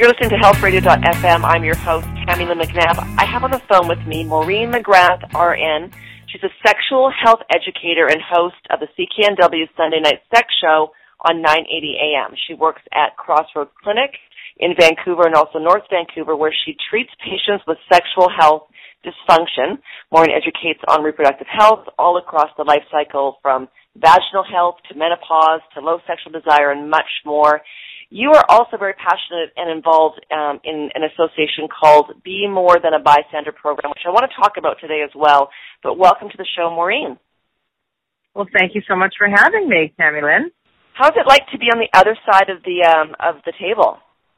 You're listening to healthradio.fm. I'm your host, Tammy Lynn McNabb. I have on the phone with me Maureen McGrath, RN. She's a sexual health educator and host of the CKNW Sunday Night Sex Show on 980 AM. She works at Crossroads Clinic in Vancouver and also North Vancouver, where she treats patients with sexual health dysfunction. Maureen educates on reproductive health all across the life cycle, from vaginal health to menopause to low sexual desire and much more. You are also very passionate and involved in an association called Be More Than a Bystander program, which I want to talk about today as well. But welcome to the show, Maureen. Well, thank you so much for having me, Tammy Lynn. How's it like to be on the other side of the table?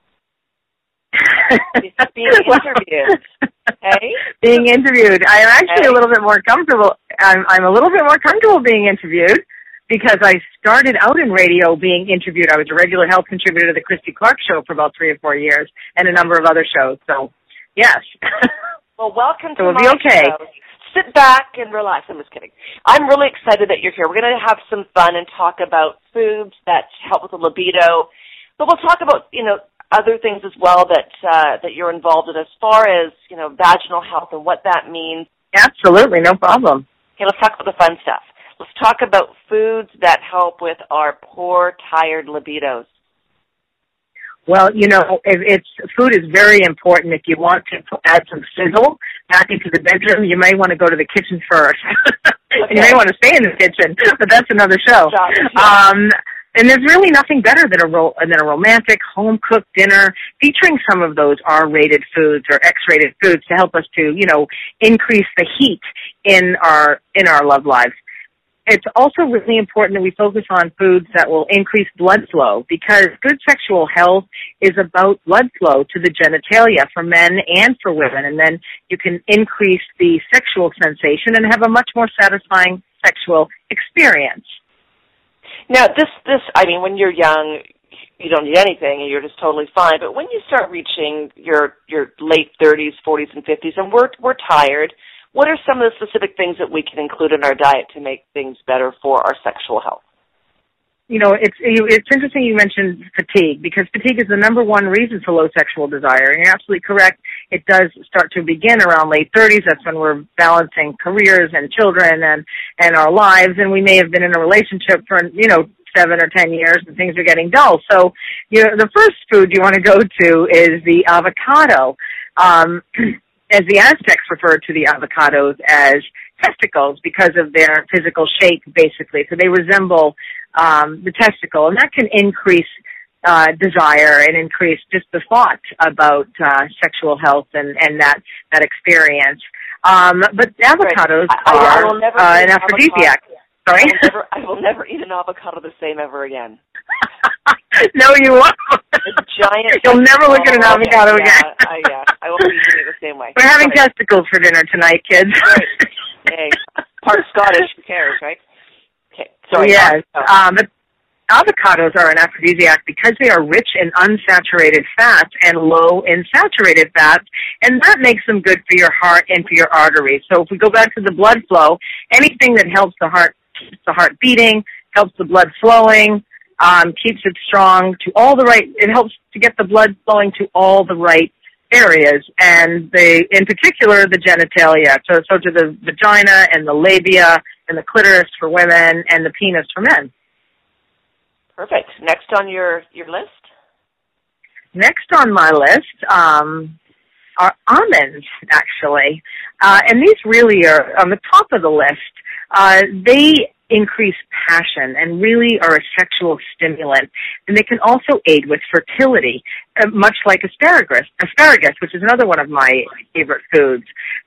Being interviewed. Hey? Being interviewed. I am actually a little bit more comfortable. I'm a little bit more comfortable being interviewed because I started out in radio being interviewed. I was a regular health contributor to the Christy Clark Show for about 3 or 4 years and a number of other shows. So, yes. Well, welcome to so my show. Sit back and relax. I'm just kidding. I'm really excited that you're here. We're going to have some fun and talk about foods that help with the libido. But we'll talk about, other things as well that you're involved in as far as, vaginal health and what that means. Absolutely, no problem. Okay, let's talk about the fun stuff. Let's talk about foods that help with our poor, tired libidos. Well, food is very important. If you want to add some sizzle back into the bedroom, you may want to go to the kitchen first. Okay. You may want to stay in the kitchen, but that's another show. And there's really nothing better than a romantic home-cooked dinner featuring some of those R-rated foods or X-rated foods to help us to, increase the heat in our love lives. It's also really important that we focus on foods that will increase blood flow, because good sexual health is about blood flow to the genitalia for men and for women, and then you can increase the sexual sensation and have a much more satisfying sexual experience. Now, when you're young, you don't need anything and you're just totally fine. But when you start reaching your late 30s, 40s, and 50s, and we're tired, what are some of the specific things that we can include in our diet to make things better for our sexual health? It's interesting you mentioned fatigue, because fatigue is the number one reason for low sexual desire. And you're absolutely correct. It does start to begin around late 30s. That's when we're balancing careers and children and our lives. And we may have been in a relationship for, 7 or 10 years and things are getting dull. So, the first food you want to go to is the avocado. As the Aztecs referred to the avocados as testicles because of their physical shape, basically. So they resemble the testicle, and that can increase desire and increase just the thought about sexual health and that experience. But avocados are an aphrodisiac. Sorry? I will never eat an avocado the same ever again. No, you won't. You'll never look at an avocado again. I won't be eating it the same way. We're having testicles for dinner tonight, kids. Right. Hey, part Scottish, who cares, right? Okay, sorry. Yes, but avocados are an aphrodisiac because they are rich in unsaturated fats and low in saturated fats, and that makes them good for your heart and for your arteries. So if we go back to the blood flow, anything that helps the heart beating, helps the blood flowing, keeps it strong to it helps to get the blood flowing to all the right areas, and in particular the genitalia, so to the vagina and the labia and the clitoris for women and the penis for men. Perfect. Next on your list? Next on my list are almonds, actually, and these really are on the top of the list. They increase passion and really are a sexual stimulant, and they can also aid with fertility, much like asparagus, which is another one of my favorite foods.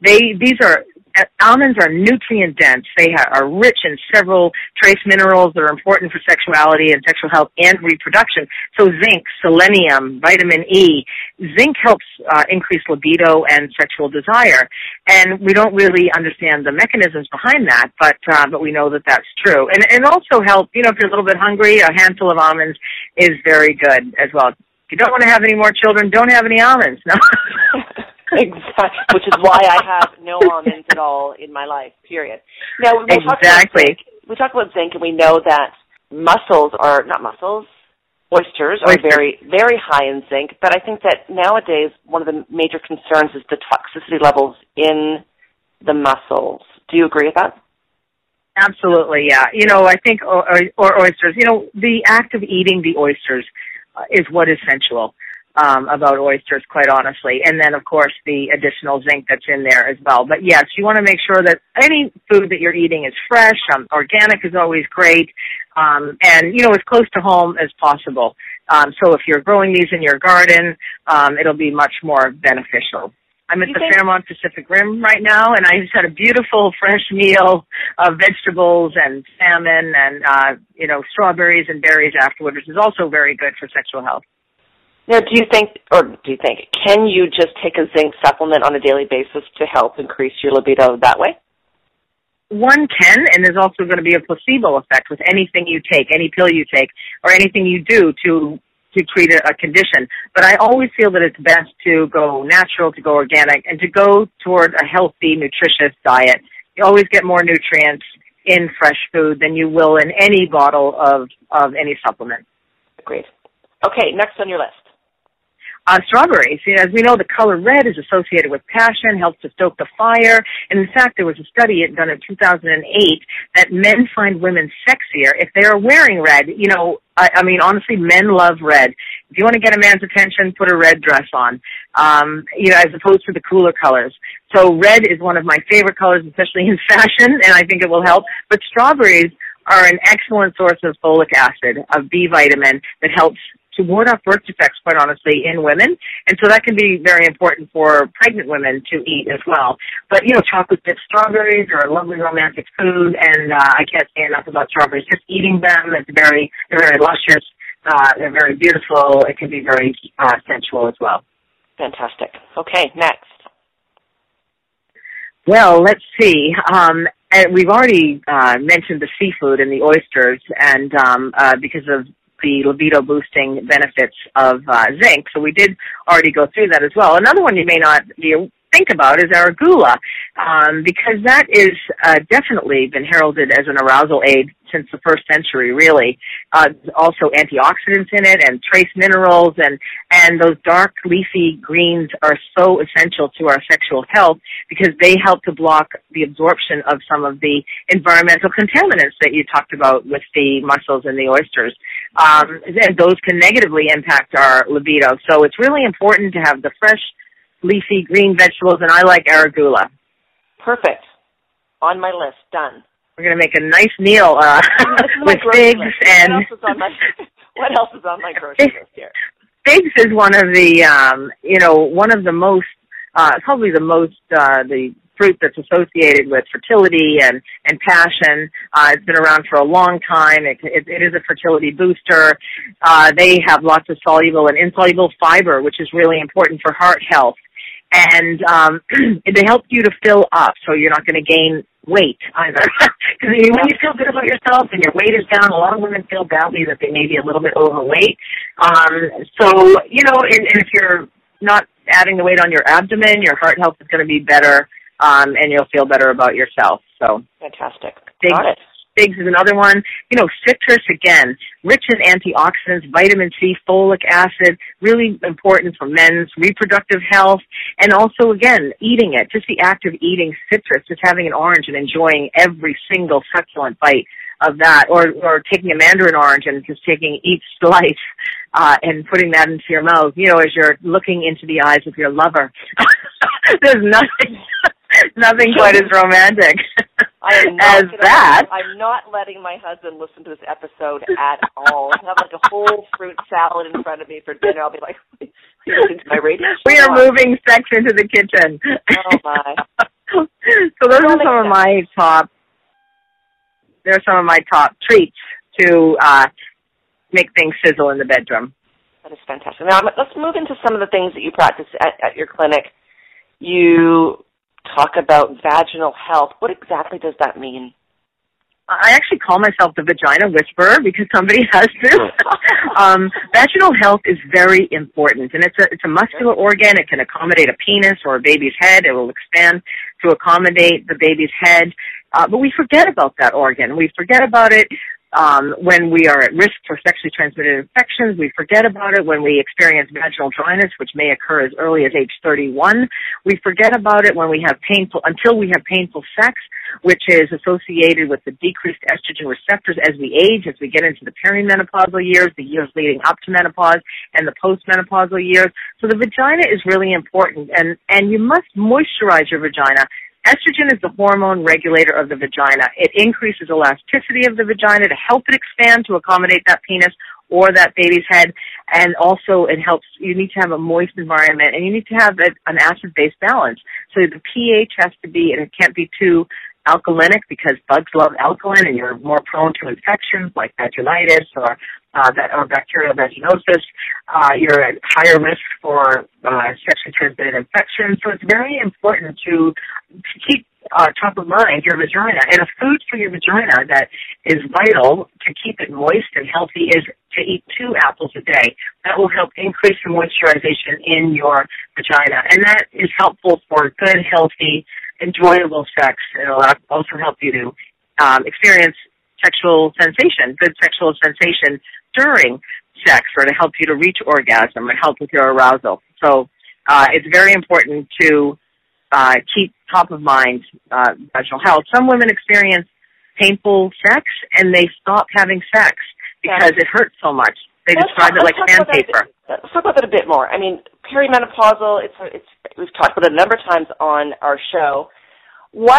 Almonds are nutrient dense. They are rich in several trace minerals that are important for sexuality and sexual health and reproduction. So zinc, selenium, vitamin E. Zinc helps increase libido and sexual desire. And we don't really understand the mechanisms behind that, but we know that that's true. And also help, if you're a little bit hungry, a handful of almonds is very good as well. If you don't want to have any more children, don't have any almonds. No. Exactly, which is why I have no almonds at all in my life, period. Now, exactly. We talk about zinc, and we know that muscles are not muscles. Oysters are very, very high in zinc, but I think that nowadays one of the major concerns is the toxicity levels in the mussels. Do you agree with that? Absolutely, yeah. I think, or oysters, the act of eating the oysters is what is sensual about oysters, quite honestly. And then, of course, the additional zinc that's in there as well. But, yes, you want to make sure that any food that you're eating is fresh. Organic is always great. And, as close to home as possible. So if you're growing these in your garden, it'll be much more beneficial. I'm at the Fairmont Pacific Rim right now, and I just had a beautiful fresh meal of vegetables and salmon and, strawberries and berries afterwards, which is also very good for sexual health. Now, can you just take a zinc supplement on a daily basis to help increase your libido that way? One can, and there's also going to be a placebo effect with anything you take, any pill you take, or anything you do to treat a condition. But I always feel that it's best to go natural, to go organic, and to go toward a healthy, nutritious diet. You always get more nutrients in fresh food than you will in any bottle of any supplement. Agreed. Okay, next on your list. Strawberries. As we know, the color red is associated with passion, helps to stoke the fire. And in fact, there was a study done in 2008 that men find women sexier if they are wearing red. Honestly, men love red. If you want to get a man's attention, put a red dress on, as opposed to the cooler colors. So red is one of my favorite colors, especially in fashion, and I think it will help. But strawberries are an excellent source of folic acid, of B vitamin, that helps to ward off birth defects, quite honestly, in women. And so that can be very important for pregnant women to eat as well. But, chocolate dipped strawberries are a lovely romantic food, and I can't say enough about strawberries. Just eating them, they're very luscious, they're very beautiful. It can be very sensual as well. Fantastic. Okay, next. Well, let's see. We've already mentioned the seafood and the oysters, and because of the libido-boosting benefits of zinc. So we did already go through that as well. Another one you may not think about is arugula, because that is definitely been heralded as an arousal aid since the first century, really. Also antioxidants in it and trace minerals, and those dark leafy greens are so essential to our sexual health because they help to block the absorption of some of the environmental contaminants that you talked about with the mussels and the oysters. And those can negatively impact our libido. So it's really important to have the fresh, leafy green vegetables, and I like arugula. Perfect. On my list. Done. We're going to make a nice meal with figs and... What else is on my grocery list here? Figs is one of the, one of the most, probably the most, the fruit that's associated with fertility and passion. It's been around for a long time. It is a fertility booster. They have lots of soluble and insoluble fiber, which is really important for heart health. And they help you to fill up, so you're not going to gain weight either. Because when you feel good about yourself and your weight is down, a lot of women feel badly that they may be a little bit overweight. And if you're not adding the weight on your abdomen, your heart health is going to be better, and you'll feel better about yourself. So fantastic. Got it. Figs is another one. Citrus, again, rich in antioxidants, vitamin C, folic acid, really important for men's reproductive health. And also, again, eating it, just the act of eating citrus, just having an orange and enjoying every single succulent bite of that, or taking a mandarin orange and just taking each slice and putting that into your mouth, as you're looking into the eyes of your lover. There's nothing quite as romantic as that. I'm not letting my husband listen to this episode at all. I have like a whole fruit salad in front of me for dinner. I'll be like, you listen to my radio show? We are moving sex into the kitchen. Oh, my. So those are some of my top, they're some of my top treats to make things sizzle in the bedroom. That is fantastic. Now, let's move into some of the things that you practice at your clinic. You talk about vaginal health. What exactly does that mean? I actually call myself the vagina whisperer because somebody has to. Vaginal health is very important, and it's a muscular organ. It can accommodate a penis or a baby's head. It will expand to accommodate the baby's head. But we forget about that organ. We forget about it When we are at risk for sexually transmitted infections, we forget about it. When we experience vaginal dryness, which may occur as early as age 31, we forget about it when we have until we have painful sex, which is associated with the decreased estrogen receptors as we age, as we get into the perimenopausal years, the years leading up to menopause, and the postmenopausal years. So the vagina is really important, and you must moisturize your vagina. Estrogen is the hormone regulator of the vagina. It increases elasticity of the vagina to help it expand to accommodate that penis or that baby's head, and also it helps, you need to have a moist environment, and you need to have an acid-base balance. So the pH has to be, and it can't be too alkalinic because bugs love alkaline, and you're more prone to infections like vaginitis or bacterial vaginosis. You're at higher risk for sexually transmitted infections. So it's very important to keep top of mind your vagina. And a food for your vagina that is vital to keep it moist and healthy is to eat 2 apples a day. That will help increase the moisturization in your vagina. And that is helpful for good, healthy, enjoyable sex. It'll also help you to experience sexual sensation, good sexual sensation during sex, or to help you to reach orgasm and help with your arousal. So it's very important to keep top of mind vaginal health. Some women experience painful sex and they stop having sex because it hurts so much. They describe it like sandpaper. Let's talk about that a bit more. I mean, perimenopausal, we've talked about it a number of times on our show. And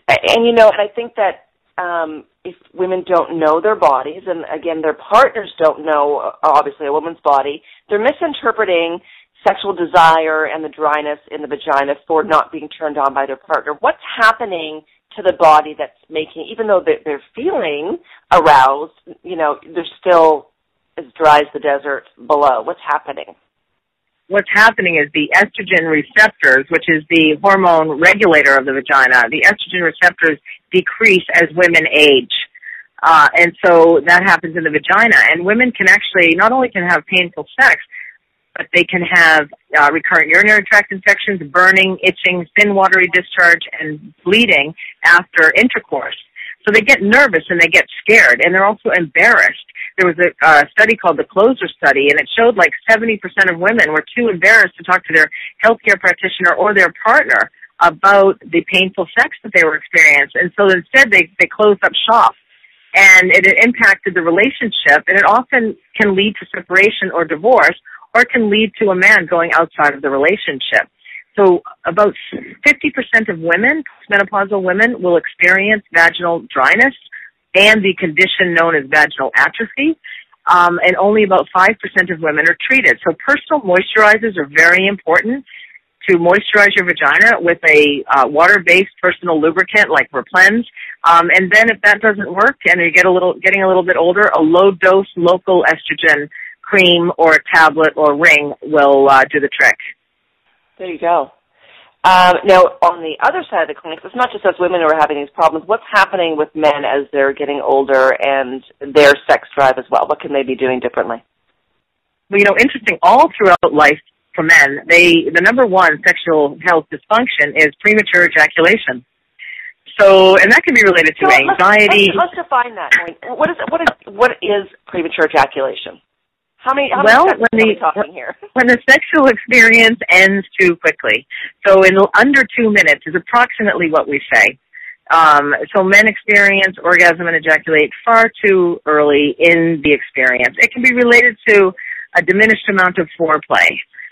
I think that if women don't know their bodies, and again, their partners don't know, obviously, a woman's body, they're misinterpreting sexual desire and the dryness in the vagina for not being turned on by their partner. What's happening to the body that's making, even though they're feeling aroused, they're still as dry as the desert below? What's happening? What's happening is the estrogen receptors, which is the hormone regulator of the vagina, the estrogen receptors decrease as women age. And so that happens in the vagina. And women can actually, not only can have painful sex, but they can have recurrent urinary tract infections, burning, itching, thin, watery discharge, and bleeding after intercourse. So they get nervous and they get scared, and they're also embarrassed. There was a study called the Closer Study, and it showed like 70% of women were too embarrassed to talk to their healthcare practitioner or their partner about the painful sex that they were experiencing. And so instead they closed up shop. And it impacted the relationship, and it often can lead to separation or divorce, or it can lead to a man going outside of the relationship. So about 50% of women, menopausal women, will experience vaginal dryness and the condition known as vaginal atrophy, and only about 5% of women are treated. So personal moisturizers are very important to moisturize your vagina with a water-based personal lubricant like Replens. And then if that doesn't work and you getting a little bit older, a low-dose local estrogen cream or a tablet or ring will do the trick. There you go. Now, on the other side of the clinic, it's not just us women who are having these problems. What's happening with men as they're getting older and their sex drive as well? What can they be doing differently? Well, interesting, all throughout life for men, the number one sexual health dysfunction is premature ejaculation. So, and that can be related to anxiety. Let's define that. What is premature ejaculation? How many seconds are we talking here? When the sexual experience ends too quickly. So in under 2 minutes is approximately what we say. So men experience orgasm and ejaculate far too early in the experience. It can be related to a diminished amount of foreplay.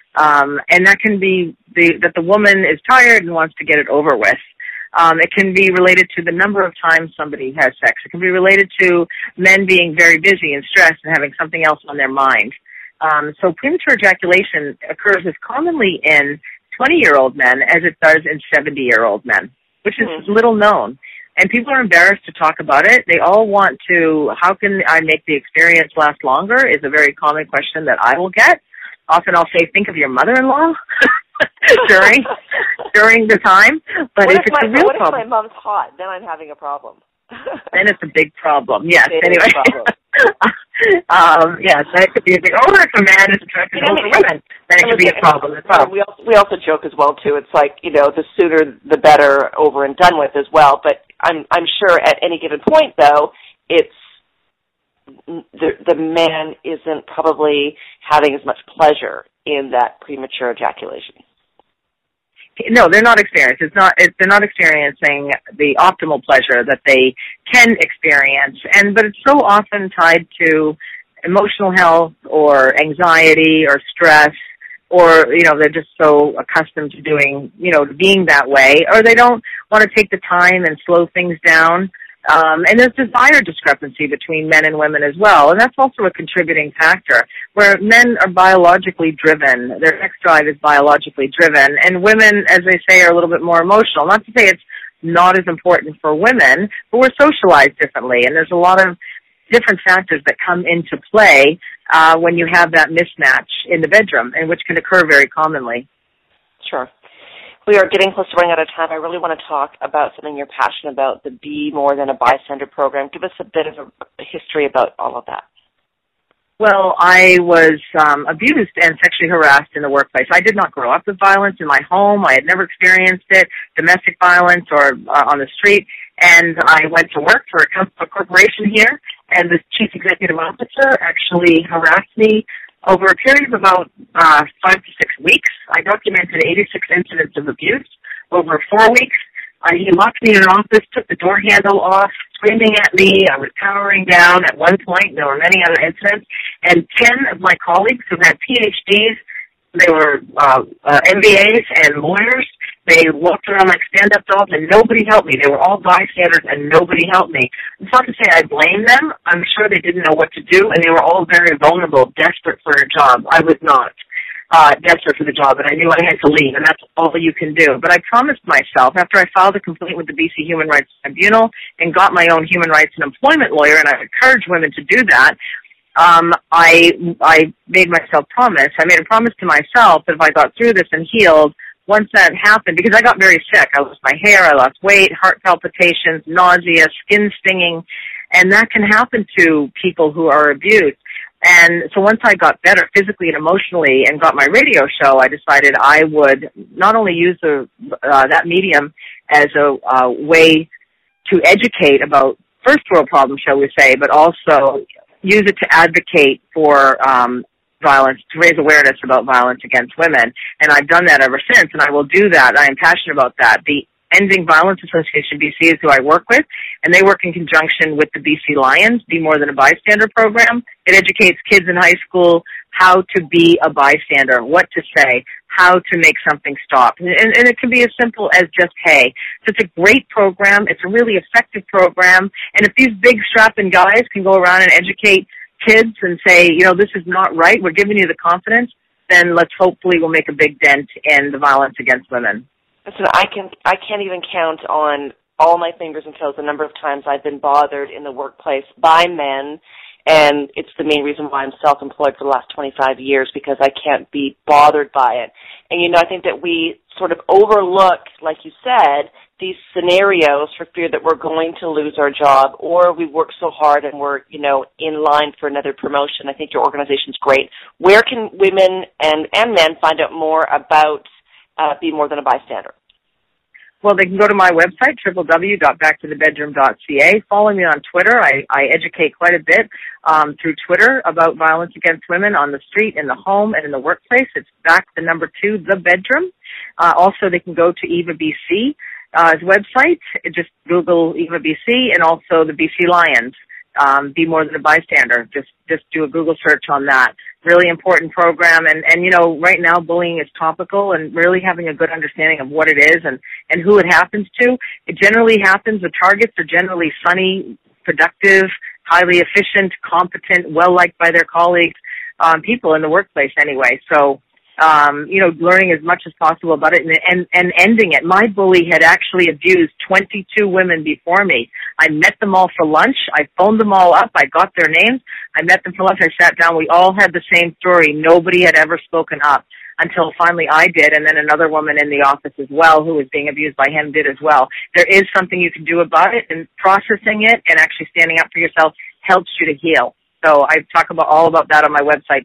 And that can be that the woman is tired and wants to get it over with. It can be related to the number of times somebody has sex. It can be related to men being very busy and stressed and having something else on their mind. So premature ejaculation occurs as commonly in 20-year-old men as it does in 70-year-old men, which is little known. And people are embarrassed to talk about it. They all want to, how can I make the experience last longer is a very common question that I will get. Often I'll say, think of your mother-in-law during the time. But if it's a real problem. What if my mom's hot? Then I'm having a problem. Then it's a big problem. Yes. Anyway. Yes, that could be a big. Or if a man is attracted to older women, then it could be a problem as well. We also joke as well too. It's like the sooner the better, over and done with as well. But I'm sure at any given point though, it's the man isn't probably having as much pleasure in that premature ejaculation. No, they're not experiencing. They're not experiencing the optimal pleasure that they can experience, but it's so often tied to emotional health or anxiety or stress, or they're just so accustomed to doing being that way, or they don't want to take the time and slow things down. And there's desire discrepancy between men and women as well, and that's also a contributing factor, where men are biologically driven, their sex drive is biologically driven, and women, as they say, are a little bit more emotional. Not to say it's not as important for women, but we're socialized differently, and there's a lot of different factors that come into play when you have that mismatch in the bedroom, and which can occur very commonly. Sure. We are getting close to running out of time. I really want to talk about something you're passionate about, the Be More Than a Bystander program. Give us a bit of a history about all of that. Well, I was abused and sexually harassed in the workplace. I did not grow up with violence in my home. I had never experienced it, domestic violence or on the street. And I went to work for a corporation here, and the chief executive officer actually harassed me over a period of about 5 to 6 weeks. I documented 86 incidents of abuse over 4 weeks. He locked me in an office, took the door handle off, screaming at me. I was powering down at one point. There were many other incidents. And 10 of my colleagues who had PhDs, they were MBAs and lawyers, they walked around like stand-up dolls, and nobody helped me. They were all bystanders, and nobody helped me. It's not to say I blame them. I'm sure they didn't know what to do, and they were all very vulnerable, desperate for a job. I was not desperate for the job, and I knew I had to leave, and that's all you can do. But I promised myself, after I filed a complaint with the BC Human Rights Tribunal and got my own human rights and employment lawyer, and I encourage women to do that, I made myself promise. I made a promise to myself that if I got through this and healed, once that happened, because I got very sick, I lost my hair, I lost weight, heart palpitations, nausea, skin stinging, and that can happen to people who are abused. And so once I got better physically and emotionally and got my radio show, I decided I would not only use that medium as a way to educate about first world problems, shall we say, but also use it to advocate for violence, to raise awareness about violence against women. And I've done that ever since, and I will do that. I am passionate about that. The Ending Violence Association BC is who I work with, and they work in conjunction with the BC Lions, Be More Than a Bystander program. It educates kids in high school how to be a bystander, what to say, how to make something stop. And it can be as simple as just, hey. So it's a great program. It's a really effective program. And if these big strapping guys can go around and educate kids and say, this is not right, we're giving you the confidence, then let's hopefully we'll make a big dent in the violence against women. Listen, I can't even count on all my fingers and toes the number of times I've been bothered in the workplace by men, and it's the main reason why I'm self-employed for the last 25 years, because I can't be bothered by it. And, I think that we sort of overlook, like you said, these scenarios for fear that we're going to lose our job, or we work so hard and we're, in line for another promotion. I think your organization's great. Where can women and men find out more about Be More Than a Bystander? Well, they can go to my website, www.backtothebedroom.ca. Follow me on Twitter. I educate quite a bit through Twitter about violence against women on the street, in the home, and in the workplace. It's back2, the bedroom. Also, they can go to Eva BC's website. Just Google Eva BC, and also the BC Lions. Be More Than a Bystander. Just do a Google search on that. Really important program, and right now bullying is topical, and really having a good understanding of what it is and who it happens to. It generally happens, the targets are generally sunny, productive, highly efficient, competent, well-liked by their colleagues, people in the workplace anyway. So, learning as much as possible about it and ending it. My bully had actually abused 22 women before me. I met them all for lunch. I phoned them all up. I got their names. I met them for lunch. I sat down. We all had the same story. Nobody had ever spoken up until finally I did, and then another woman in the office as well who was being abused by him did as well. There is something you can do about it, and processing it and actually standing up for yourself helps you to heal. So I talk all about that on my website,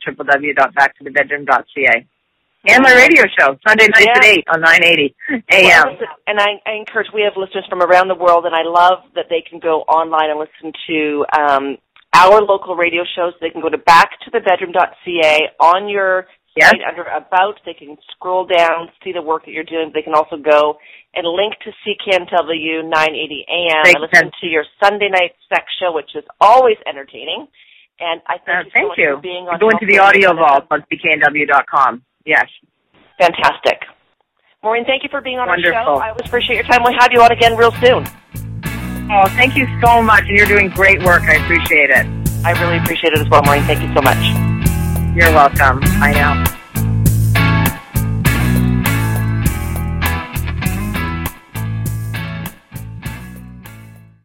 www.backtothebedroom.ca. And my radio show, Sunday nights at 8 on 980 AM. Well, and I encourage, we have listeners from around the world, and I love that they can go online and listen to our local radio shows. They can go to backtothebedroom.ca on your site under About. They can scroll down, see the work that you're doing. They can also go and link to CKNW 980 AM and listen to your Sunday night sex show, which is always entertaining. And I thank you so much for being on. Go into the audio vault on CKNW.com. Yes. Fantastic. Maureen, thank you for being on Wonderful. our show. I always appreciate your time. We'll have you on again real soon. Oh, thank you so much. And you're doing great work. I appreciate it. I really appreciate it as well, Maureen. Thank you so much. You're welcome. Bye now.